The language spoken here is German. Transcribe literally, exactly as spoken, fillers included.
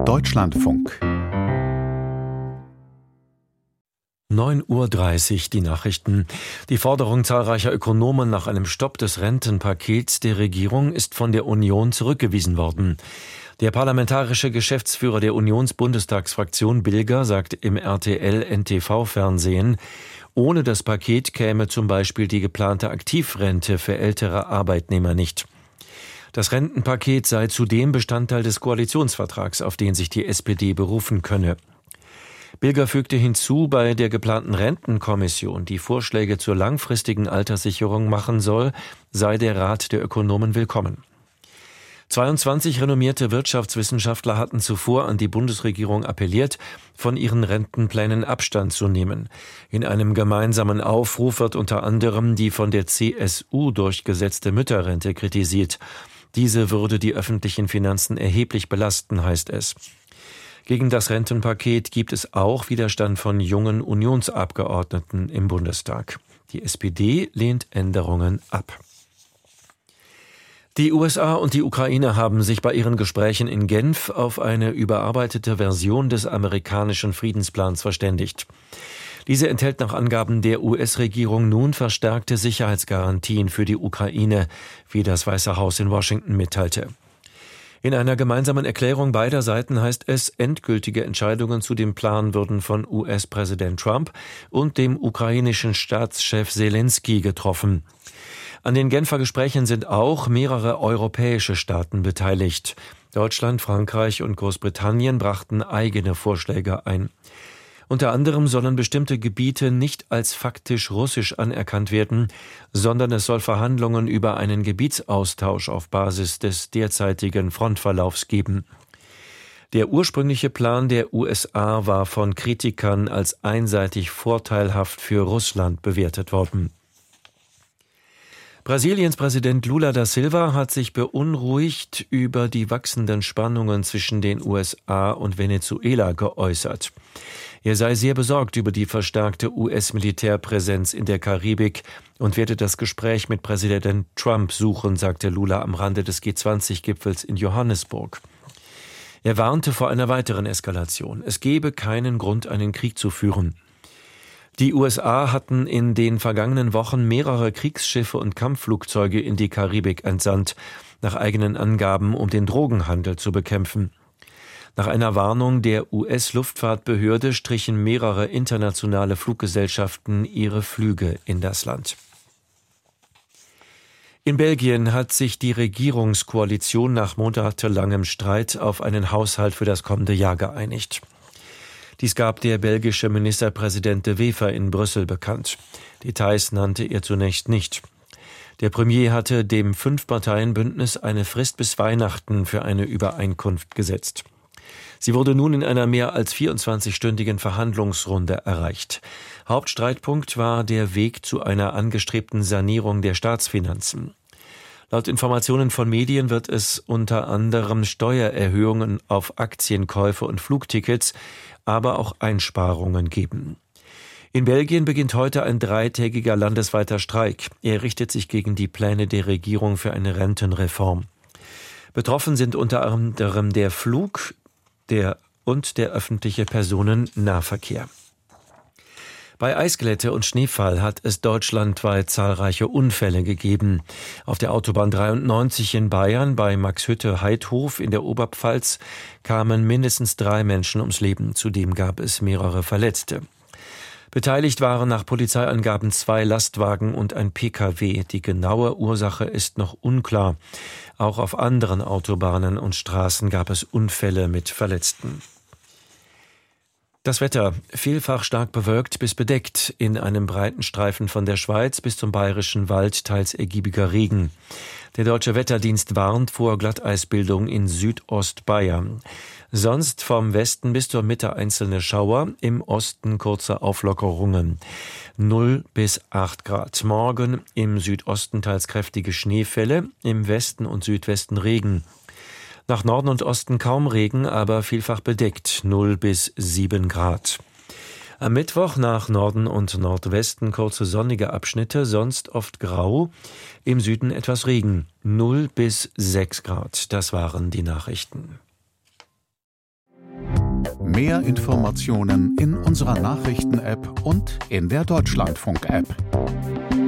Deutschlandfunk. neun Uhr dreißig, die Nachrichten. Die Forderung zahlreicher Ökonomen nach einem Stopp des Rentenpakets der Regierung ist von der Union zurückgewiesen worden. Der parlamentarische Geschäftsführer der Unionsbundestagsfraktion Bilger sagt im R T L-N T V-Fernsehen, ohne das Paket käme zum Beispiel die geplante Aktivrente für ältere Arbeitnehmer nicht. Das Rentenpaket sei zudem Bestandteil des Koalitionsvertrags, auf den sich die S P D berufen könne. Bilger fügte hinzu, bei der geplanten Rentenkommission, die Vorschläge zur langfristigen Alterssicherung machen soll, sei der Rat der Ökonomen willkommen. zweiundzwanzig renommierte Wirtschaftswissenschaftler hatten zuvor an die Bundesregierung appelliert, von ihren Rentenplänen Abstand zu nehmen. In einem gemeinsamen Aufruf wird unter anderem die von der C S U durchgesetzte Mütterrente kritisiert. Diese würde die öffentlichen Finanzen erheblich belasten, heißt es. Gegen das Rentenpaket gibt es auch Widerstand von jungen Unionsabgeordneten im Bundestag. Die S P D lehnt Änderungen ab. Die U S A und die Ukraine haben sich bei ihren Gesprächen in Genf auf eine überarbeitete Version des amerikanischen Friedensplans verständigt. Diese enthält nach Angaben der U S-Regierung nun verstärkte Sicherheitsgarantien für die Ukraine, wie das Weiße Haus in Washington mitteilte. In einer gemeinsamen Erklärung beider Seiten heißt es, endgültige Entscheidungen zu dem Plan würden von U S-Präsident Trump und dem ukrainischen Staatschef Selenskyj getroffen. An den Genfer Gesprächen sind auch mehrere europäische Staaten beteiligt. Deutschland, Frankreich und Großbritannien brachten eigene Vorschläge ein. Unter anderem sollen bestimmte Gebiete nicht als faktisch russisch anerkannt werden, sondern es soll Verhandlungen über einen Gebietsaustausch auf Basis des derzeitigen Frontverlaufs geben. Der ursprüngliche Plan der U S A war von Kritikern als einseitig vorteilhaft für Russland bewertet worden. Brasiliens Präsident Lula da Silva hat sich beunruhigt über die wachsenden Spannungen zwischen den U S A und Venezuela geäußert. Er sei sehr besorgt über die verstärkte U S-Militärpräsenz in der Karibik und werde das Gespräch mit Präsident Trump suchen, sagte Lula am Rande des G zwanzig Gipfels in Johannesburg. Er warnte vor einer weiteren Eskalation. Es gebe keinen Grund, einen Krieg zu führen. Die U S A hatten in den vergangenen Wochen mehrere Kriegsschiffe und Kampfflugzeuge in die Karibik entsandt, nach eigenen Angaben, um den Drogenhandel zu bekämpfen. Nach einer Warnung der U S-Luftfahrtbehörde strichen mehrere internationale Fluggesellschaften ihre Flüge in das Land. In Belgien hat sich die Regierungskoalition nach monatelangem Streit auf einen Haushalt für das kommende Jahr geeinigt. Dies gab der belgische Ministerpräsident De Wever in Brüssel bekannt. Details nannte er zunächst nicht. Der Premier hatte dem Fünf-Parteien-Bündnis eine Frist bis Weihnachten für eine Übereinkunft gesetzt. Sie wurde nun in einer mehr als vierundzwanzigstündigen Verhandlungsrunde erreicht. Hauptstreitpunkt war der Weg zu einer angestrebten Sanierung der Staatsfinanzen. Laut Informationen von Medien wird es unter anderem Steuererhöhungen auf Aktienkäufe und Flugtickets, aber auch Einsparungen geben. In Belgien beginnt heute ein dreitägiger landesweiter Streik. Er richtet sich gegen die Pläne der Regierung für eine Rentenreform. Betroffen sind unter anderem der Flug, der und der öffentliche Personennahverkehr. Bei Eisglätte und Schneefall hat es deutschlandweit zahlreiche Unfälle gegeben. Auf der Autobahn dreiundneunzig in Bayern bei Maxhütte-Heidhof in der Oberpfalz kamen mindestens drei Menschen ums Leben. Zudem gab es mehrere Verletzte. Beteiligt waren nach Polizeiangaben zwei Lastwagen und ein P K W. Die genaue Ursache ist noch unklar. Auch auf anderen Autobahnen und Straßen gab es Unfälle mit Verletzten. Das Wetter, vielfach stark bewölkt bis bedeckt, in einem breiten Streifen von der Schweiz bis zum Bayerischen Wald teils ergiebiger Regen. Der Deutsche Wetterdienst warnt vor Glatteisbildung in Südostbayern. Sonst vom Westen bis zur Mitte einzelne Schauer, im Osten kurze Auflockerungen. null bis acht Grad. Morgen im Südosten teils kräftige Schneefälle, im Westen und Südwesten Regen. Nach Norden und Osten kaum Regen, aber vielfach bedeckt, null bis sieben Grad. Am Mittwoch nach Norden und Nordwesten kurze sonnige Abschnitte, sonst oft grau, im Süden etwas Regen, null bis sechs Grad. Das waren die Nachrichten. Mehr Informationen in unserer Nachrichten-App und in der Deutschlandfunk-App.